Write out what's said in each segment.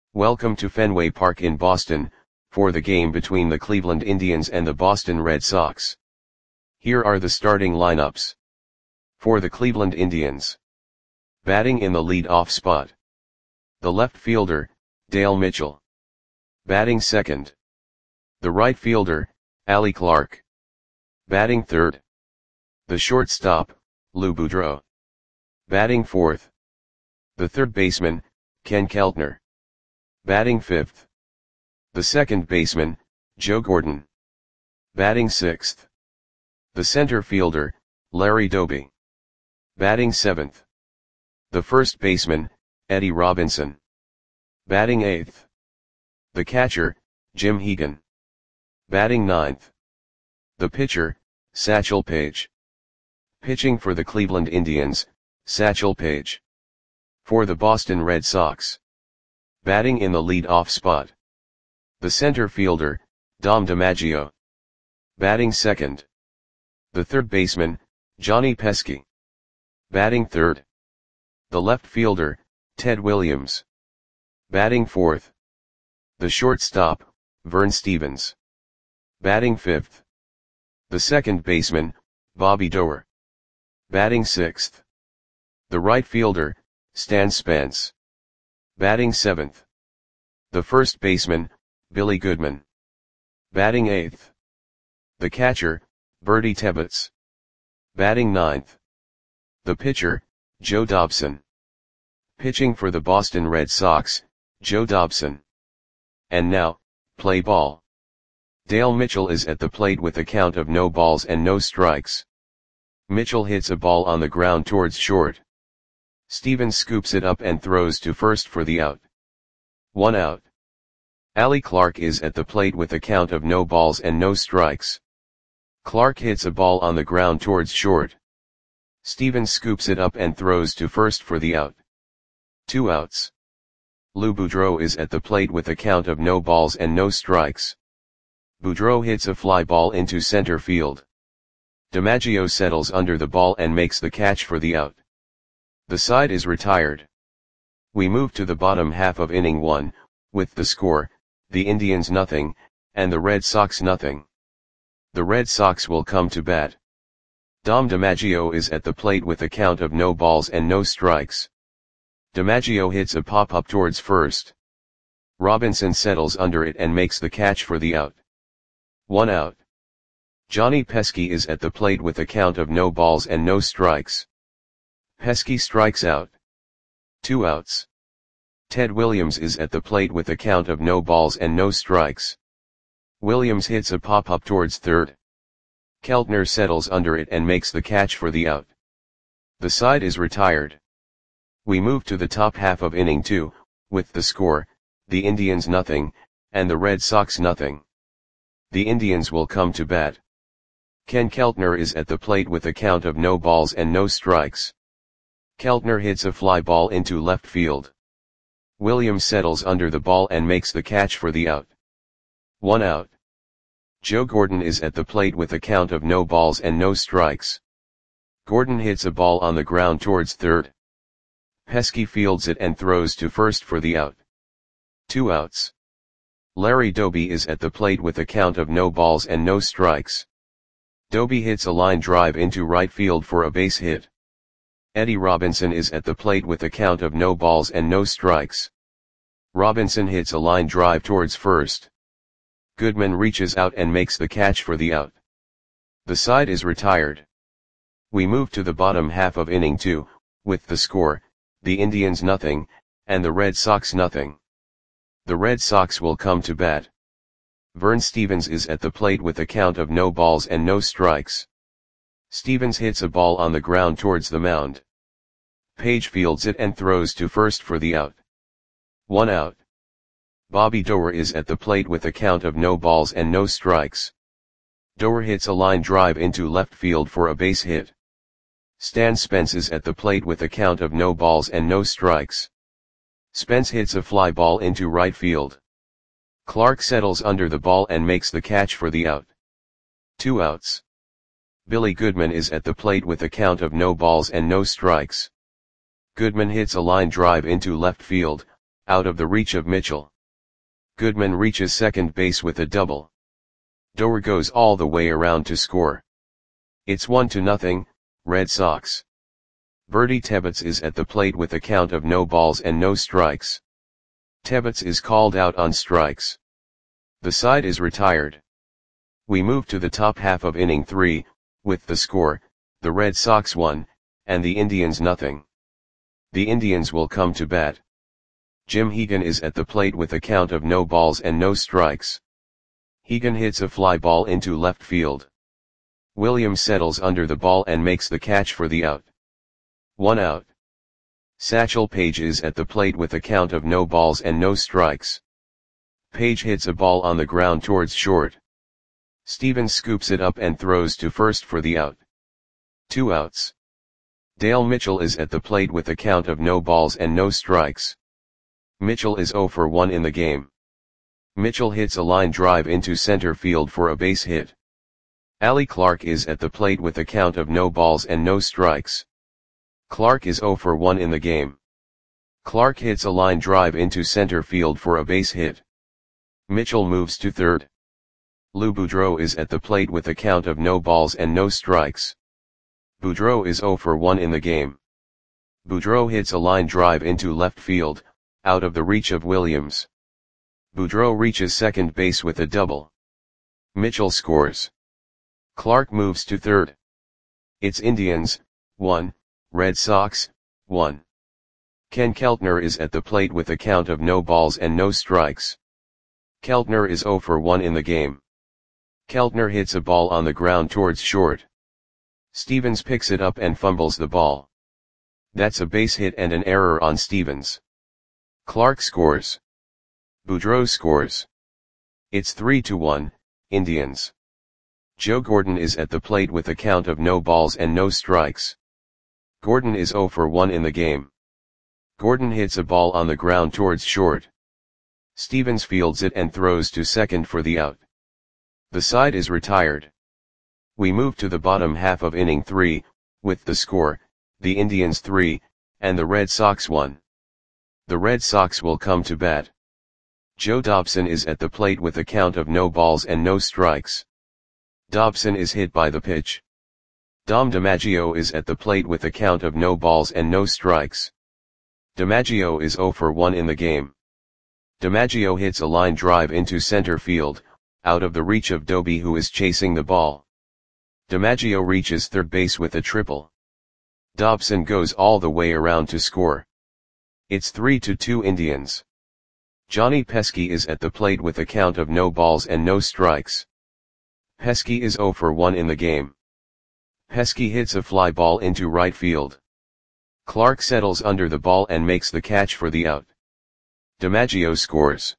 Welcome to Fenway Park in Boston, for the game between the Cleveland Indians and the Boston Red Sox. Here are the starting lineups. For the Cleveland Indians. Batting in the lead-off spot. The left fielder, Dale Mitchell. Batting second. The right fielder, Allie Clark. Batting third. The shortstop, Lou Boudreau. Batting fourth. The third baseman, Ken Keltner. Batting fifth. The second baseman, Joe Gordon. Batting sixth. The center fielder, Larry Doby. Batting seventh. The first baseman, Eddie Robinson. Batting eighth. The catcher, Jim Hegan. Batting ninth. The pitcher, Satchel Paige. Pitching for the Cleveland Indians, Satchel Paige. For the Boston Red Sox. Batting in the lead-off spot. The center fielder, Dom DiMaggio. Batting second. The third baseman, Johnny Pesky. Batting third. The left fielder, Ted Williams. Batting fourth. The shortstop, Vern Stephens. Batting fifth. The second baseman, Bobby Doerr. Batting sixth. The right fielder, Stan Spence. Batting seventh. The first baseman, Billy Goodman. Batting eighth. The catcher, Bertie Tebbetts. Batting ninth. The pitcher, Joe Dobson. Pitching for the Boston Red Sox, Joe Dobson. And now, play ball. Dale Mitchell is at the plate with a count of no balls and no strikes. Mitchell hits a ball on the ground towards short. Stephens scoops it up and throws to first for the out. 1 out. Allie Clark is at the plate with a count of no balls and no strikes. Clark hits a ball on the ground towards short. Stephens scoops it up and throws to first for the out. 2 outs. Lou Boudreau is at the plate with a count of no balls and no strikes. Boudreau hits a fly ball into center field. DiMaggio settles under the ball and makes the catch for the out. The side is retired. We move to the bottom half of inning 1, with the score, the Indians nothing, and the Red Sox nothing. The Red Sox will come to bat. Dom DiMaggio is at the plate with a count of no balls and no strikes. DiMaggio hits a pop-up towards first. Robinson settles under it and makes the catch for the out. 1 out. Johnny Pesky is at the plate with a count of no balls and no strikes. Pesky strikes out. 2 outs. Ted Williams is at the plate with a count of no balls and no strikes. Williams hits a pop-up towards third. Keltner settles under it and makes the catch for the out. The side is retired. We move to the top half of inning 2, with the score, the Indians nothing, and the Red Sox nothing. The Indians will come to bat. Ken Keltner is at the plate with a count of no balls and no strikes. Keltner hits a fly ball into left field. Williams settles under the ball and makes the catch for the out. 1 out. Joe Gordon is at the plate with a count of no balls and no strikes. Gordon hits a ball on the ground towards third. Pesky fields it and throws to first for the out. 2 outs. Larry Doby is at the plate with a count of no balls and no strikes. Doby hits a line drive into right field for a base hit. Eddie Robinson is at the plate with a count of no balls and no strikes. Robinson hits a line drive towards first. Goodman reaches out and makes the catch for the out. The side is retired. We move to the bottom half of inning 2, with the score, the Indians nothing, and the Red Sox nothing. The Red Sox will come to bat. Vern Stephens is at the plate with a count of no balls and no strikes. Stephens hits a ball on the ground towards the mound. Paige fields it and throws to first for the out. 1 out. Bobby Doerr is at the plate with a count of no balls and no strikes. Doerr hits a line drive into left field for a base hit. Stan Spence is at the plate with a count of no balls and no strikes. Spence hits a fly ball into right field. Clark settles under the ball and makes the catch for the out. 2 outs. Billy Goodman is at the plate with a count of no balls and no strikes. Goodman hits a line drive into left field, out of the reach of Mitchell. Goodman reaches second base with a double. Doerr goes all the way around to score. It's 1-0, Red Sox. Bertie Tebbetts is at the plate with a count of no balls and no strikes. Tebbetts is called out on strikes. The side is retired. We move to the top half of inning 3, with the score, the Red Sox 1, and the Indians 0. The Indians will come to bat. Jim Hegan is at the plate with a count of no balls and no strikes. Hegan hits a fly ball into left field. Williams settles under the ball and makes the catch for the out. 1 out. Satchel Paige is at the plate with a count of no balls and no strikes. Paige hits a ball on the ground towards short. Stevens scoops it up and throws to first for the out. 2 outs. Dale Mitchell is at the plate with a count of no balls and no strikes. Mitchell is 0 for 1 in the game. Mitchell hits a line drive into center field for a base hit. Allie Clark is at the plate with a count of no balls and no strikes. Clark is 0 for 1 in the game. Clark hits a line drive into center field for a base hit. Mitchell moves to third. Lou Boudreau is at the plate with a count of no balls and no strikes. Boudreau is 0 for 1 in the game. Boudreau hits a line drive into left field, out of the reach of Williams. Boudreau reaches second base with a double. Mitchell scores. Clark moves to third. It's Indians, 1, Red Sox, 1. Ken Keltner is at the plate with a count of no balls and no strikes. Keltner is 0 for 1 in the game. Keltner hits a ball on the ground towards short. Stevens picks it up and fumbles the ball. That's a base hit and an error on Stevens. Clark scores. Boudreau scores. It's 3-1, Indians. Joe Gordon is at the plate with a count of no balls and no strikes. Gordon is 0 for 1 in the game. Gordon hits a ball on the ground towards short. Stevens fields it and throws to second for the out. The side is retired. We move to the bottom half of inning 3, with the score, the Indians 3, and the Red Sox 1. The Red Sox will come to bat. Joe Dobson is at the plate with a count of no balls and no strikes. Dobson is hit by the pitch. Dom DiMaggio is at the plate with a count of no balls and no strikes. DiMaggio is 0 for 1 in the game. DiMaggio hits a line drive into center field, out of the reach of Doby, who is chasing the ball. DiMaggio reaches third base with a triple. Dobson goes all the way around to score. It's 3-2 Indians. Johnny Pesky is at the plate with a count of no balls and no strikes. Pesky is 0 for 1 in the game. Pesky hits a fly ball into right field. Clark settles under the ball and makes the catch for the out. DiMaggio scores.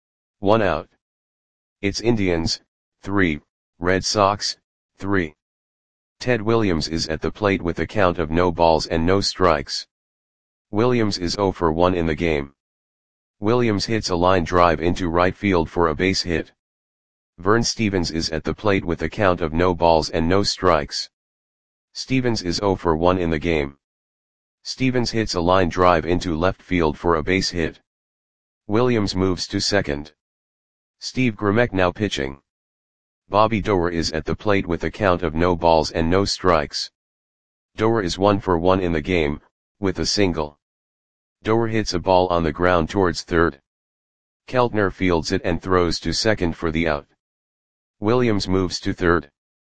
1 out. It's Indians, 3, Red Sox, 3. Ted Williams is at the plate with a count of no balls and no strikes. Williams is 0 for 1 in the game. Williams hits a line drive into right field for a base hit. Vern Stevens is at the plate with a count of no balls and no strikes. Stevens is 0 for 1 in the game. Stevens hits a line drive into left field for a base hit. Williams moves to second. Steve Grimek now pitching. Bobby Doerr is at the plate with a count of no balls and no strikes. Doerr is 1 for 1 in the game, with a single. Doerr hits a ball on the ground towards third. Keltner fields it and throws to second for the out. Williams moves to third.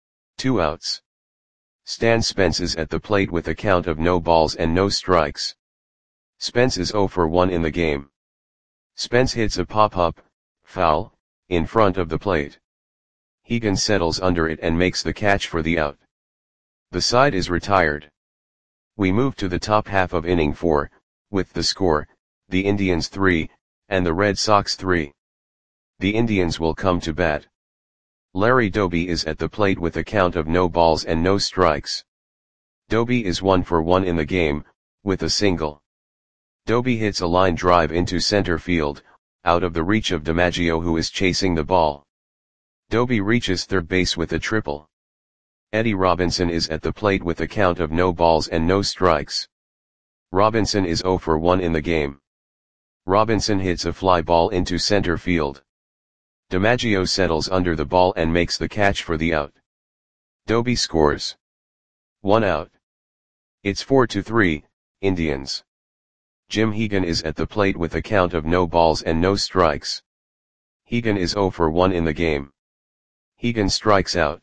2 outs. Stan Spence is at the plate with a count of no balls and no strikes. Spence is 0 for 1 in the game. Spence hits a pop-up, foul, in front of the plate. Hegan settles under it and makes the catch for the out. The side is retired. We move to the top half of inning 4, with the score, the Indians 3, and the Red Sox 3. The Indians will come to bat. Larry Doby is at the plate with a count of no balls and no strikes. Doby is 1 for 1 in the game, with a single. Doby hits a line drive into center field, out of the reach of DiMaggio, who is chasing the ball. Doby reaches third base with a triple. Eddie Robinson is at the plate with a count of no balls and no strikes. Robinson is 0 for 1 in the game. Robinson hits a fly ball into center field. DiMaggio settles under the ball and makes the catch for the out. Doby scores. 1 out. It's 4-3, Indians. Jim Hegan is at the plate with a count of no balls and no strikes. Hegan is 0 for 1 in the game. Hegan strikes out.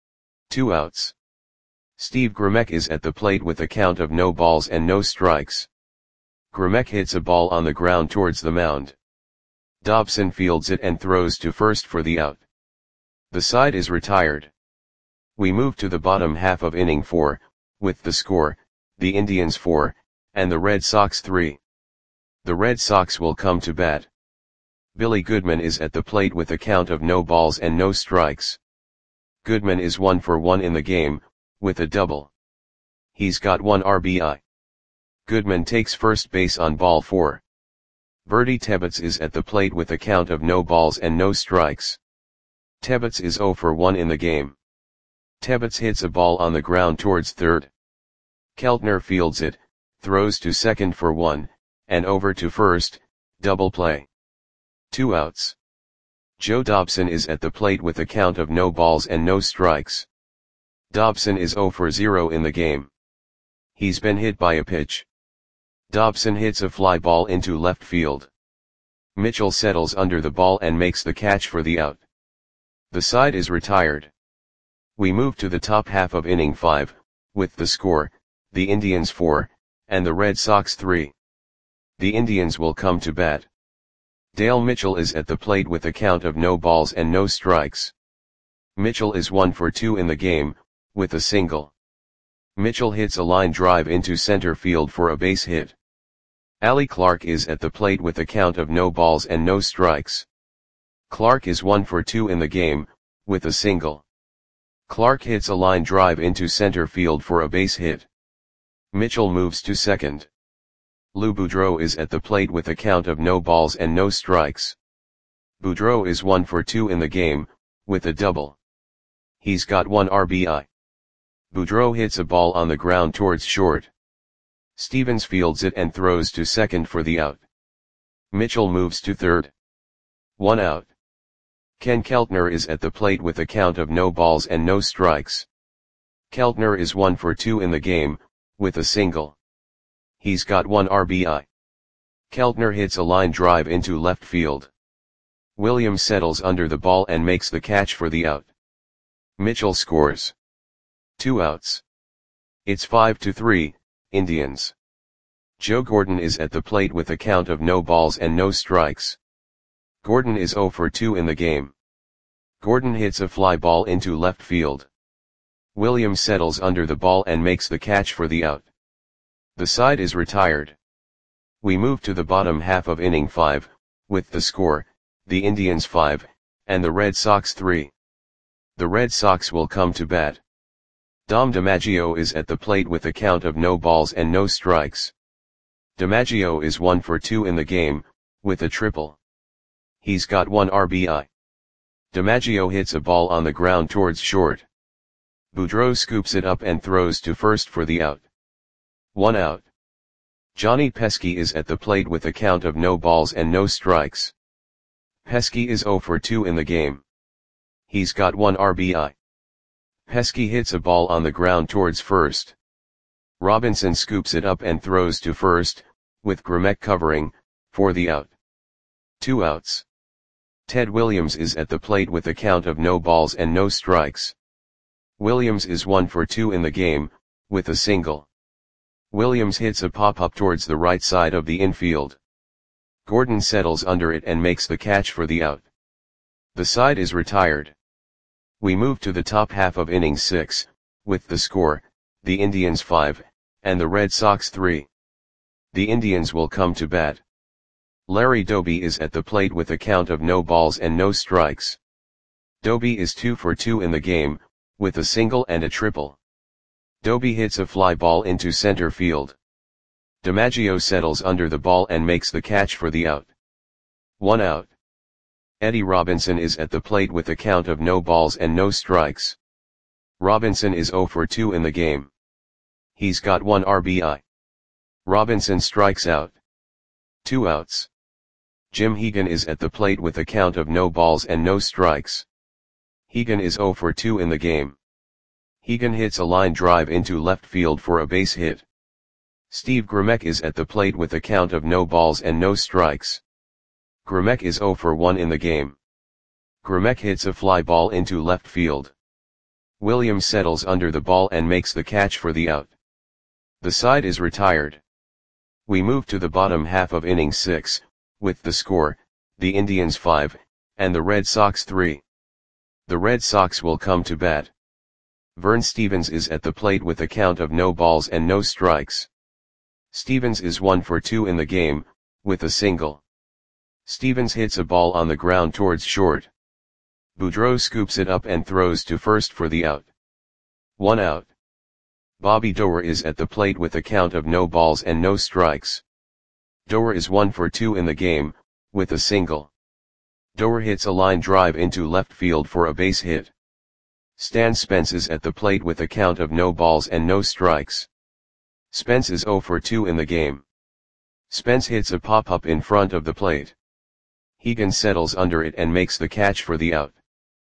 2 outs. Steve Grimek is at the plate with a count of no balls and no strikes. Grimek hits a ball on the ground towards the mound. Dobson fields it and throws to first for the out. The side is retired. We move to the bottom half of inning 4, with the score, the Indians 4, and the Red Sox 3. The Red Sox will come to bat. Billy Goodman is at the plate with a count of no balls and no strikes. Goodman is 1 for 1 in the game, with a double. He's got 1 RBI. Goodman takes first base on ball 4. Bertie Tebbetts is at the plate with a count of no balls and no strikes. Tebbetts is 0 for 1 in the game. Tebbetts hits a ball on the ground towards third. Keltner fields it, throws to second for 1, and over to first, double play. 2 outs. Joe Dobson is at the plate with a count of no balls and no strikes. Dobson is 0 for 0 in the game. He's been hit by a pitch. Dobson hits a fly ball into left field. Mitchell settles under the ball and makes the catch for the out. The side is retired. We move to the top half of inning 5, with the score, the Indians 4, and the Red Sox 3. The Indians will come to bat. Dale Mitchell is at the plate with a count of no balls and no strikes. Mitchell is 1 for 2 in the game, with a single. Mitchell hits a line drive into center field for a base hit. Allie Clark is at the plate with a count of no balls and no strikes. Clark is 1 for 2 in the game, with a single. Clark hits a line drive into center field for a base hit. Mitchell moves to second. Lou Boudreau is at the plate with a count of no balls and no strikes. Boudreau is 1 for 2 in the game, with a double. He's got 1 RBI. Boudreau hits a ball on the ground towards short. Stevens fields it and throws to second for the out. Mitchell moves to third. 1 out. Ken Keltner is at the plate with a count of no balls and no strikes. Keltner is 1 for 2 in the game, with a single. He's got 1 RBI. Keltner hits a line drive into left field. Williams settles under the ball and makes the catch for the out. Mitchell scores. 2 outs. It's 5-3, Indians. Joe Gordon is at the plate with a count of no balls and no strikes. Gordon is 0 for 2 in the game. Gordon hits a fly ball into left field. Williams settles under the ball and makes the catch for the out. The side is retired. We move to the bottom half of inning 5, with the score, the Indians 5, and the Red Sox 3. The Red Sox will come to bat. Dom DiMaggio is at the plate with a count of no balls and no strikes. DiMaggio is 1 for 2 in the game, with a triple. He's got 1 RBI. DiMaggio hits a ball on the ground towards short. Boudreau scoops it up and throws to first for the out. 1 out. Johnny Pesky is at the plate with a count of no balls and no strikes. Pesky is 0 for 2 in the game. He's got 1 RBI. Pesky hits a ball on the ground towards first. Robinson scoops it up and throws to first, with Grimek covering, for the out. 2 outs. Ted Williams is at the plate with a count of no balls and no strikes. Williams is 1 for 2 in the game, with a single. Williams hits a pop-up towards the right side of the infield. Gordon settles under it and makes the catch for the out. The side is retired. We move to the top half of inning 6, with the score, the Indians 5, and the Red Sox 3. The Indians will come to bat. Larry Doby is at the plate with a count of no balls and no strikes. Doby is 2 for 2 in the game, with a single and a triple. Doby hits a fly ball into center field. DiMaggio settles under the ball and makes the catch for the out. 1 out. Eddie Robinson is at the plate with a count of no balls and no strikes. Robinson is 0 for 2 in the game. He's got 1 RBI. Robinson strikes out. 2 outs. Jim Hegan is at the plate with a count of no balls and no strikes. Hegan is 0 for 2 in the game. Hegan hits a line drive into left field for a base hit. Steve Grimek is at the plate with a count of no balls and no strikes. Grimek is 0 for 1 in the game. Grimek hits a fly ball into left field. Williams settles under the ball and makes the catch for the out. The side is retired. We move to the bottom half of inning 6, with the score, the Indians 5, and the Red Sox 3. The Red Sox will come to bat. Vern Stevens is at the plate with a count of no balls and no strikes. Stevens is 1 for 2 in the game, with a single. Stevens hits a ball on the ground towards short. Boudreau scoops it up and throws to first for the out. 1 out. Bobby Doerr is at the plate with a count of no balls and no strikes. Doerr is 1 for 2 in the game, with a single. Doerr hits a line drive into left field for a base hit. Stan Spence is at the plate with a count of no balls and no strikes. Spence is 0 for 2 in the game. Spence hits a pop-up in front of the plate. Hegan settles under it and makes the catch for the out.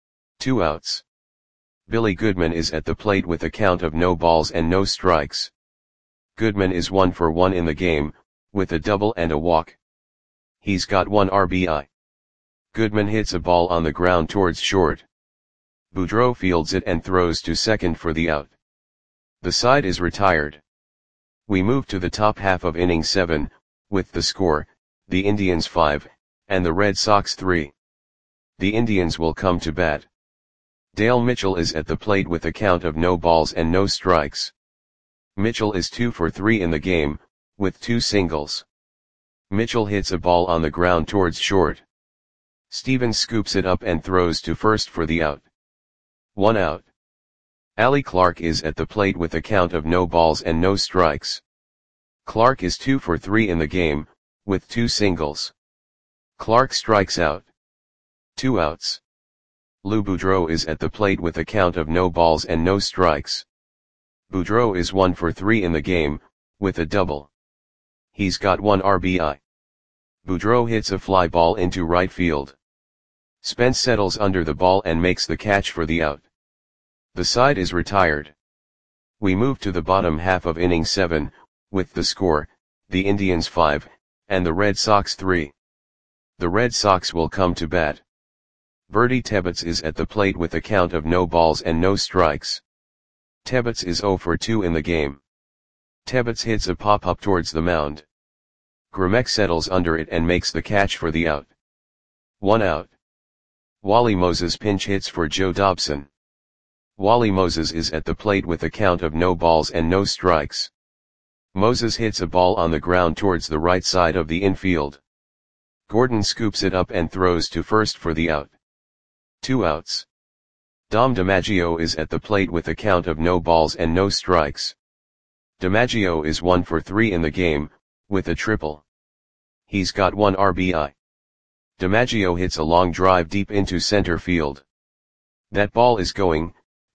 2 outs. Billy Goodman is at the plate with a count of no balls and no strikes. Goodman is 1 for 1 in the game, with a double and a walk. He's got 1 RBI. Goodman hits a ball on the ground towards short. Boudreau fields it and throws to second for the out. The side is retired. We move to the top half of inning 7, with the score, the Indians 5, and the Red Sox 3. The Indians will come to bat. Dale Mitchell is at the plate with a count of no balls and no strikes. Mitchell is 2 for 3 in the game, with 2 singles. Mitchell hits a ball on the ground towards short. Stevens scoops it up and throws to first for the out. 1 out. Allie Clark is at the plate with a count of no balls and no strikes. Clark is 2 for 3 in the game, with 2 singles. Clark strikes out. 2 outs. Lou Boudreau is at the plate with a count of no balls and no strikes. Boudreau is 1 for 3 in the game, with a double. He's got 1 RBI. Boudreau hits a fly ball into right field. Spence settles under the ball and makes the catch for the out. The side is retired. We move to the bottom half of inning 7, with the score, the Indians 5, and the Red Sox 3. The Red Sox will come to bat. Bertie Tebbetts is at the plate with a count of no balls and no strikes. Tebbetts is 0 for 2 in the game. Tebbetts hits a pop-up towards the mound. Grimek settles under it and makes the catch for the out. 1 out. Wally Moses pinch hits for Joe Dobson. Wally Moses is at the plate with a count of no balls and no strikes. Moses hits a ball on the ground towards the right side of the infield. Gordon scoops it up and throws to first for the out. 2 outs. Dom DiMaggio is at the plate with a count of no balls and no strikes. DiMaggio is 1 for 3 in the game, with a triple. He's got 1 RBI. DiMaggio hits a long drive deep into center field. That ball is gone.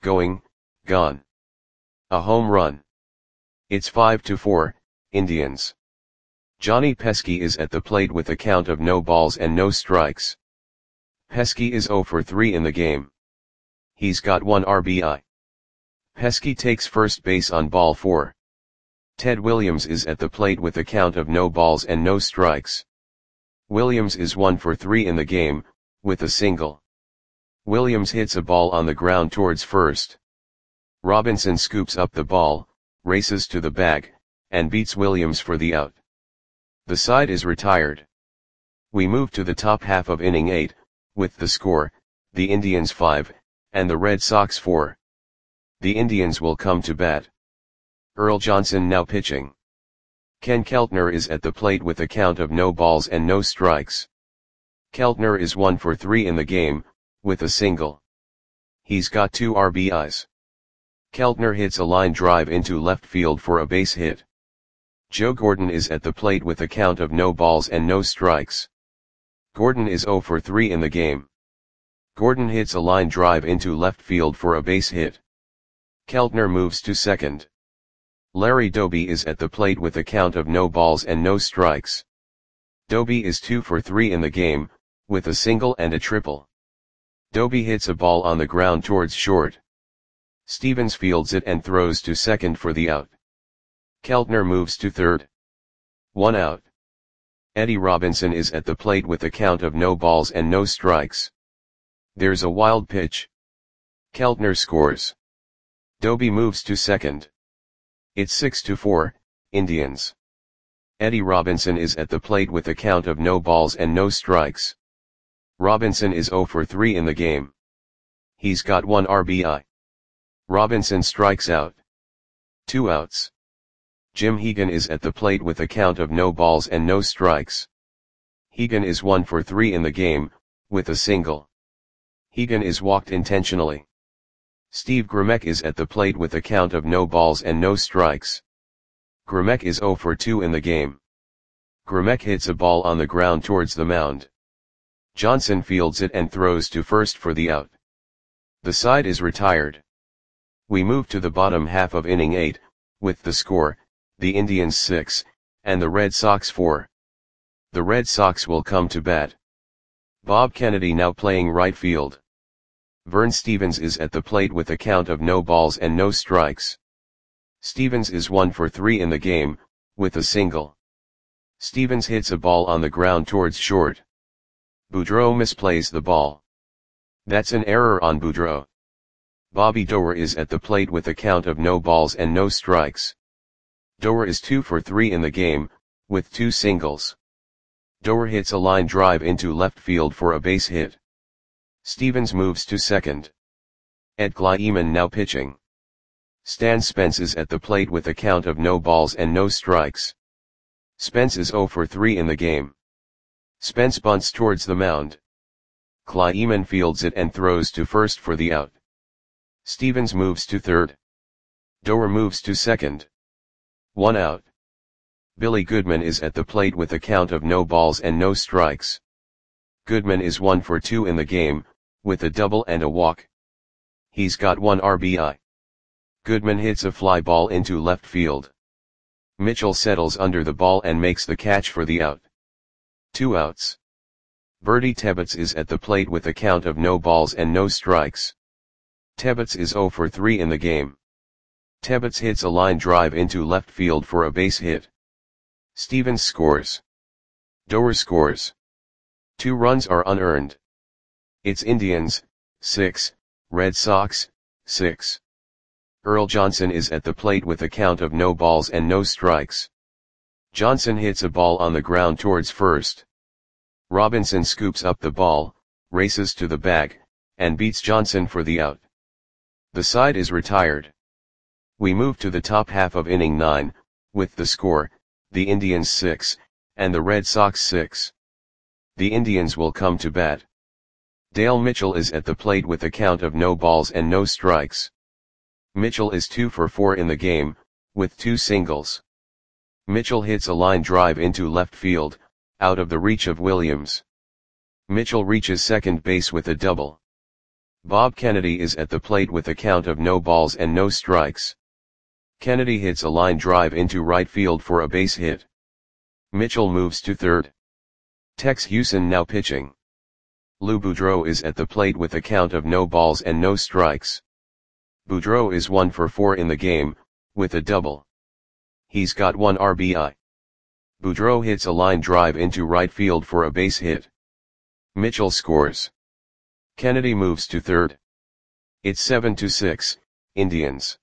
A home run. It's 5-4, Indians. Johnny Pesky is at the plate with a count of no balls and no strikes. Pesky is 0 for 3 in the game. He's got 1 RBI. Pesky takes first base on ball 4. Ted Williams is at the plate with a count of no balls and no strikes. Williams is 1 for 3 in the game, with a single. Williams hits a ball on the ground towards first. Robinson scoops up the ball, races to the bag, and beats Williams for the out. The side is retired. We move to the top half of inning 8, with the score, the Indians 5, and the Red Sox 4. The Indians will come to bat. Earl Johnson now pitching. Ken Keltner is at the plate with a count of no balls and no strikes. Keltner is 1 for 3 in the game, with a single. He's got 2 RBIs. Keltner hits a line drive into left field for a base hit. Joe Gordon is at the plate with a count of no balls and no strikes. Gordon is 0 for 3 in the game. Gordon hits a line drive into left field for a base hit. Keltner moves to second. Larry Doby is at the plate with a count of no balls and no strikes. Doby is 2 for 3 in the game, with a single and a triple. Doby hits a ball on the ground towards short. Stevens fields it and throws to second for the out. Keltner moves to third. 1 out. Eddie Robinson is at the plate with a count of no balls and no strikes. There's a wild pitch. Keltner scores. Doby moves to second. It's 6-4, Indians. Eddie Robinson is at the plate with a count of no balls and no strikes. Robinson is 0 for 3 in the game. He's got 1 RBI. Robinson strikes out. 2 outs. Jim Hegan is at the plate with a count of no balls and no strikes. Hegan is 1 for 3 in the game, with a single. Hegan is walked intentionally. Steve Grimek is at the plate with a count of no balls and no strikes. Grimek is 0 for 2 in the game. Grimek hits a ball on the ground towards the mound. Johnson fields it and throws to first for the out. The side is retired. We move to the bottom half of inning 8, with the score, the Indians 6, and the Red Sox 4. The Red Sox will come to bat. Bob Kennedy now playing right field. Vern Stevens is at the plate with a count of no balls and no strikes. Stevens is 1 for 3 in the game, with a single. Stevens hits a ball on the ground towards short. Boudreau misplays the ball. That's an error on Boudreau. Bobby Doerr is at the plate with a count of no balls and no strikes. Doerr is 2 for 3 in the game, with 2 singles. Doerr hits a line drive into left field for a base hit. Stevens moves to second. Ed Kleiman now pitching. Stan Spence is at the plate with a count of no balls and no strikes. Spence is 0 for 3 in the game. Spence bunts towards the mound. Kleiman fields it and throws to first for the out. Stevens moves to third. Doerr moves to second. 1 out. Billy Goodman is at the plate with a count of no balls and no strikes. Goodman is 1 for 2 in the game, with a double and a walk. He's got 1 RBI. Goodman hits a fly ball into left field. Mitchell settles under the ball and makes the catch for the out. 2 outs. Bertie Tebbets is at the plate with a count of no balls and no strikes. Tebbets is 0 for 3 in the game. Tebbets hits a line drive into left field for a base hit. Stevens scores. Doerr scores. 2 runs are unearned. It's Indians, 6, Red Sox, 6. Earl Johnson is at the plate with a count of no balls and no strikes. Johnson hits a ball on the ground towards first. Robinson scoops up the ball, races to the bag, and beats Johnson for the out. The side is retired. We move to the top half of inning 9, with the score, the Indians 6, and the Red Sox 6. The Indians will come to bat. Dale Mitchell is at the plate with a count of no balls and no strikes. Mitchell is 2 for 4 in the game, with 2 singles. Mitchell hits a line drive into left field, out of the reach of Williams. Mitchell reaches second base with a double. Bob Kennedy is at the plate with a count of no balls and no strikes. Kennedy hits a line drive into right field for a base hit. Mitchell moves to third. Tex Hewson now pitching. Lou Boudreau is at the plate with a count of no balls and no strikes. Boudreau is 1 for 4 in the game, with a double. He's got 1 RBI. Boudreau hits a line drive into right field for a base hit. Mitchell scores. Kennedy moves to third. It's 7-6, Indians.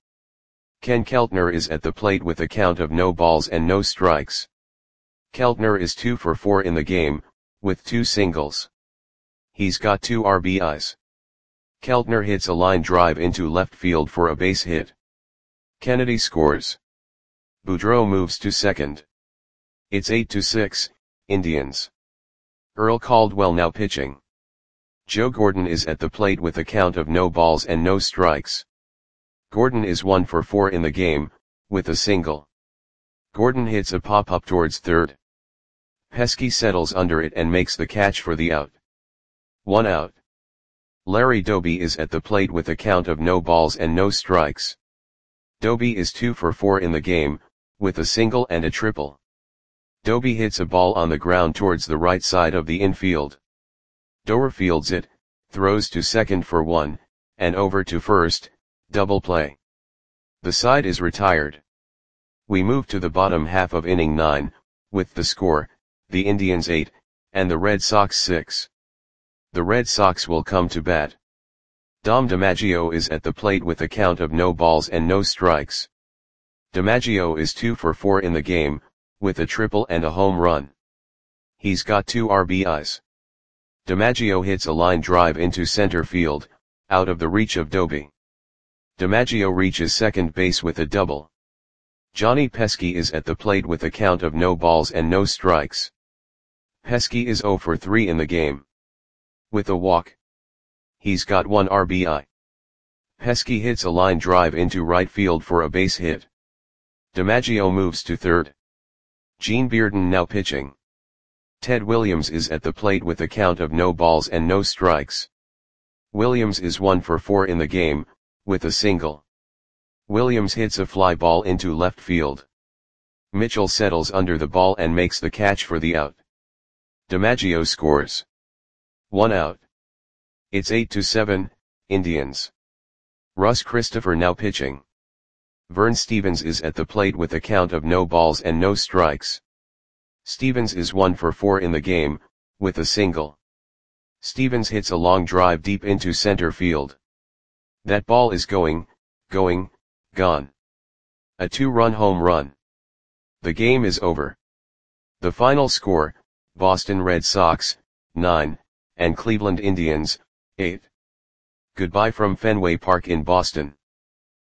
Ken Keltner is at the plate with a count of no balls and no strikes. Keltner is 2 for 4 in the game, with 2 singles. He's got 2 RBIs. Keltner hits a line drive into left field for a base hit. Kennedy scores. Boudreau moves to second. It's 8-6, Indians. Earl Caldwell now pitching. Joe Gordon is at the plate with a count of no balls and no strikes. Gordon is 1 for 4 in the game, with a single. Gordon hits a pop-up towards third. Pesky settles under it and makes the catch for the out. 1 out. Larry Doby is at the plate with a count of no balls and no strikes. Doby is 2 for 4 in the game, with a single and a triple. Doby hits a ball on the ground towards the right side of the infield. Doerr fields it, throws to second for 1, and over to first, double play. The side is retired. We move to the bottom half of inning 9, with the score, the Indians 8, and the Red Sox 6. The Red Sox will come to bat. Dom DiMaggio is at the plate with a count of no balls and no strikes. DiMaggio is 2 for 4 in the game, with a triple and a home run. He's got 2 RBIs. DiMaggio hits a line drive into center field, out of the reach of Doby. DiMaggio reaches second base with a double. Johnny Pesky is at the plate with a count of no balls and no strikes. Pesky is 0 for 3 in the game. With a walk. He's got 1 RBI. Pesky hits a line drive into right field for a base hit. DiMaggio moves to third. Gene Bearden now pitching. Ted Williams is at the plate with a count of no balls and no strikes. Williams is 1 for 4 in the game, with a single. Williams hits a fly ball into left field. Mitchell settles under the ball and makes the catch for the out. DiMaggio scores. 1 out. It's 8-7, Indians. Russ Christopher now pitching. Vern Stevens is at the plate with a count of no balls and no strikes. Stevens is 1 for 4 in the game, with a single. Stevens hits a long drive deep into center field. That ball is gone. A 2-run home run. The game is over. The final score, Boston Red Sox, 9, and Cleveland Indians, 8. Goodbye from Fenway Park in Boston.